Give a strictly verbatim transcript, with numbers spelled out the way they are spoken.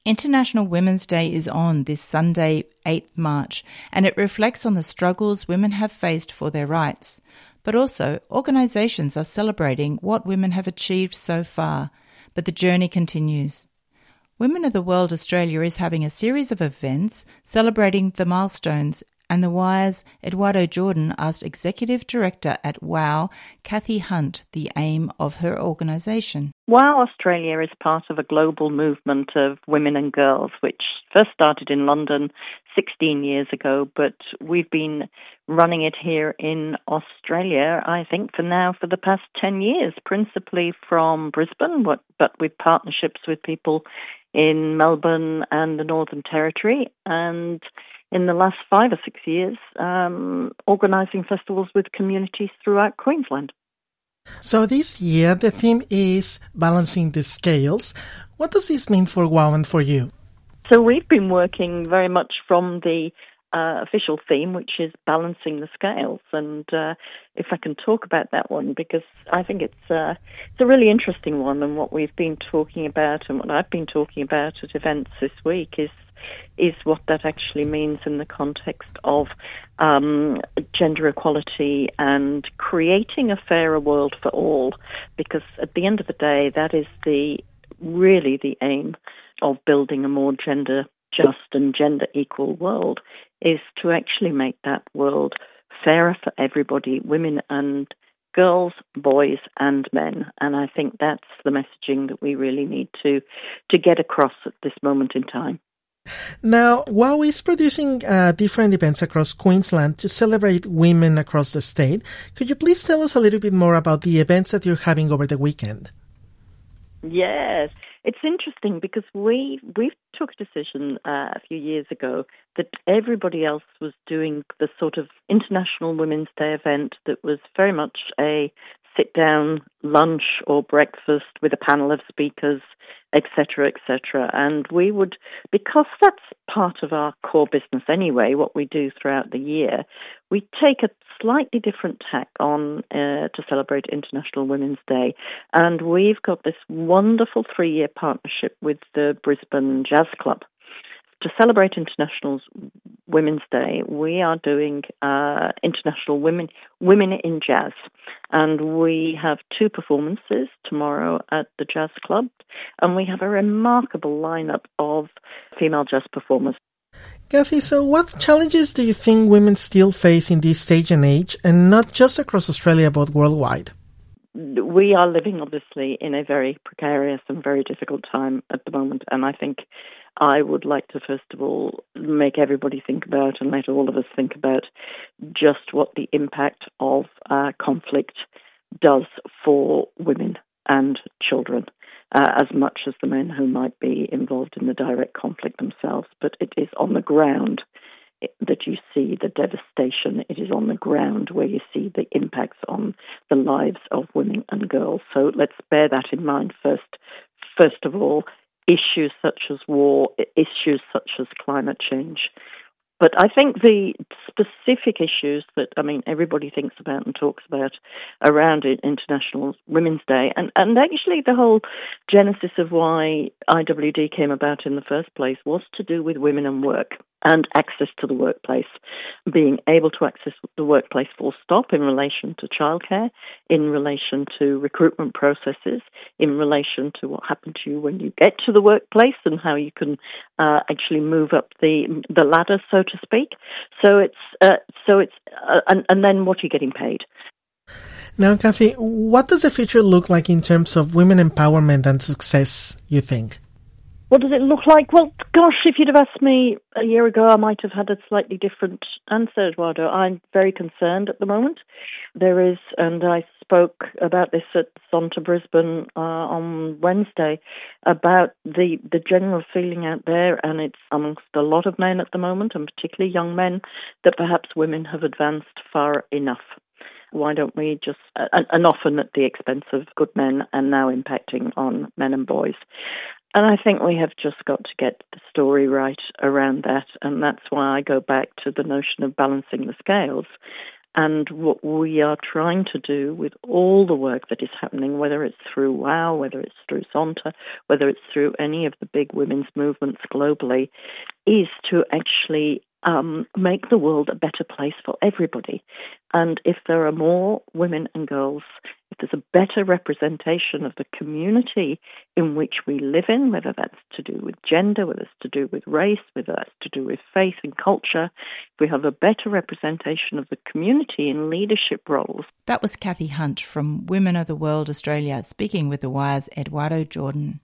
International Women's Day is on this Sunday, eighth of March, and it reflects on the struggles women have faced for their rights. But also, organisations are celebrating what women have achieved so far, but the journey continues. Women of the World Australia is having a series of events celebrating the milestones, and The Wire's Eduardo Jordan asked Executive Director at WOW, Kathy Hunt, the aim of her organisation. WOW Australia is part of a global movement of women and girls, which first started in London sixteen years ago, but we've been running it here in Australia, I think, for now for the past ten years, principally from Brisbane, but with partnerships with people in Melbourne and the Northern Territory, and in the last five or six years, um, organising festivals with communities throughout Queensland. So this year, the theme is balancing the scales. What does this mean for WOW and for you? So we've been working very much from the uh, official theme, which is balancing the scales. And uh, if I can talk about that one, because I think it's, uh, it's a really interesting one. And what we've been talking about and what I've been talking about at events this week is is what that actually means in the context of um, gender equality and creating a fairer world for all. Because at the end of the day, that is the really the aim of building a more gender just and gender equal world, is to actually make that world fairer for everybody, women and girls, boys and men. And I think that's the messaging that we really need to to get across at this moment in time. Now, WOW is producing uh, different events across Queensland to celebrate women across the state. Could you please tell us a little bit more about the events that you're having over the weekend? Yes, it's interesting because we we took a decision uh, a few years ago that everybody else was doing the sort of International Women's Day event that was very much a sit-down lunch or breakfast with a panel of speakers, et cetera, et cetera. And we would, because that's part of our core business anyway, what we do throughout the year, we take a slightly different tack on uh, to celebrate International Women's Day. And we've got this wonderful three-year partnership with the Brisbane Jazz Club. To celebrate International Women's Day, we are doing uh, International Women Women in Jazz, and we have two performances tomorrow at the Jazz Club, and we have a remarkable lineup of female jazz performers. Kathy, so what challenges do you think women still face in this stage and age, and not just across Australia but worldwide? We are living, obviously, in a very precarious and very difficult time at the moment, and I think I would like to, first of all, make everybody think about and let all of us think about just what the impact of uh, conflict does for women and children, uh, as much as the men who might be involved in the direct conflict themselves. But it is on the ground that you see the devastation. It is on the ground where you see the impacts on the lives of women and girls. So let's bear that in mind first. First of all, issues such as war, issues such as climate change. But I think the specific issues that, I mean, everybody thinks about and talks about around International Women's Day, and, and actually the whole genesis of why I W D came about in the first place was to do with women and work and access to the workplace, being able to access the workplace full stop in relation to childcare, in relation to recruitment processes, in relation to what happened to you when you get to the workplace and how you can uh, actually move up the the ladder, so to speak. So it's uh, so it's uh, and, and then what you're getting paid. Now, Kathy, what does the future look like in terms of women empowerment and success, you think? What does it look like? Well, gosh, if you'd have asked me a year ago, I might have had a slightly different answer, Eduardo. I'm very concerned at the moment. There is, and I spoke about this at Zonta Brisbane uh, on Wednesday, about the, the general feeling out there, and it's amongst a lot of men at the moment, and particularly young men, that perhaps women have advanced far enough. Why don't we just, and, and often at the expense of good men, and now impacting on men and boys. And I think we have just got to get the story right around that, and that's why I go back to the notion of balancing the scales. And what we are trying to do with all the work that is happening, whether it's through WOW, whether it's through Zonta, whether it's through any of the big women's movements globally, is to actually um, make the world a better place for everybody. And if there are more women and girls, if there's a better representation of the community in which we live in, whether that's to do with gender, whether it's to do with race, whether that's to do with faith and culture, if we have a better representation of the community in leadership roles. That was Kathy Hunt from Women of the World Australia, speaking with The Wire's Eduardo Jordan.